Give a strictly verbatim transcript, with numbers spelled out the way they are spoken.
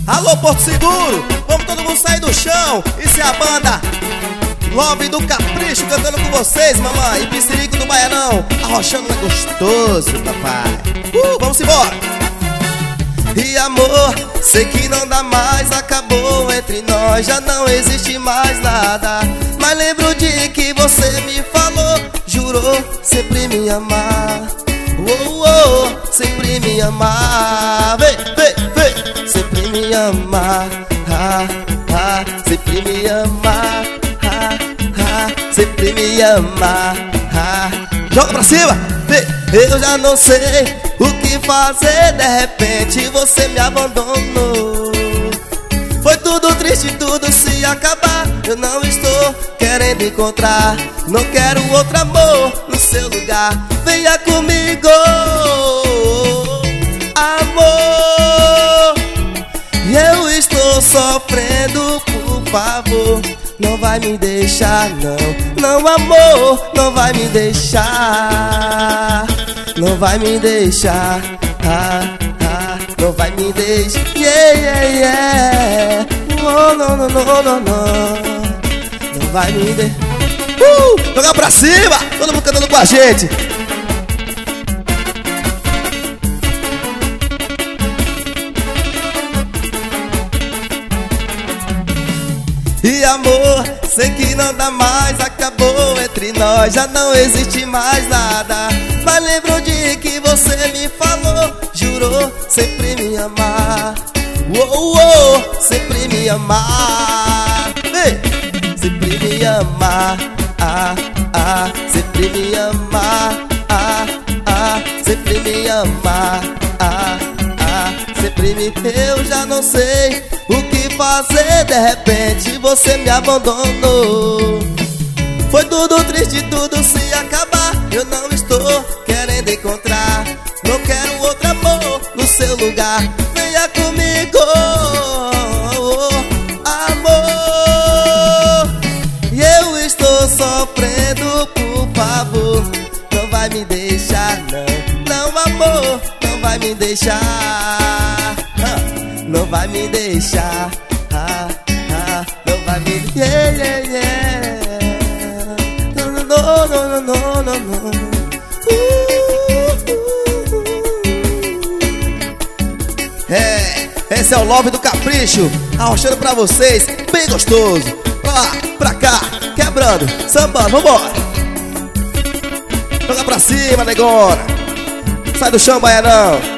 Alô, Porto Seguro, vamos todo mundo sair do chão. Isso é a banda Love do Capricho cantando com vocês, mamãe. E Piscirico do Baianão, arrochando é gostoso, papai. Uh, vamos embora. E amor, sei que não dá mais, acabou entre nós, já não existe mais nada. Mas lembro de que você me falou, jurou sempre me amar. Oh, oh, sempre me amar. Vem, vem, vem, sempre me amar. Ah, ah, sempre me amar. Ah, ah, sempre me amar. Ah, joga pra cima. Vem. Eu já não sei o que fazer, de repente você me abandonou. Foi tudo triste, tudo se acabar. Eu não estou querendo encontrar, não quero outro amor no seu lugar. Venha comigo, amor. Eu estou sofrendo, por favor, não vai me deixar não. Não, amor, não vai me deixar. Não vai me deixar, ah, ah, não vai me deixar, yeah, yeah, yeah. Oh, não, não, não, não, não, não vai me deixar. Uh, jogar pra cima, todo mundo cantando com a gente. E amor, sei que não dá mais, acabou entre nós, já não existe mais nada. Mas lembro de que você me falou, jurou sempre me amar. Oh, oh, sempre me amar. Ei, sempre me amar. Ah, ah, sempre me amar. Ah, ah, sempre me amar. Ah, ah, sempre me... Eu já não sei o que fazer, de repente você me abandonou. Foi tudo triste, tudo se acabar. Eu não estou querendo encontrar, não quero outro amor no seu lugar. Venha comigo, amor. E eu estou sofrendo, por favor, não vai me deixar não. Não, amor, não vai me deixar. Não vai me deixar. Ah, ah, não vai me... Yeah, yeah, yeah. No, no, no, no, no, no, no. Uh, uh, uh. É, esse é o Love do Capricho, arrochando pra vocês, bem gostoso. Pra lá, pra cá, quebrando, sambando, vambora. Joga pra cima, negona. Sai do chão, Baianão.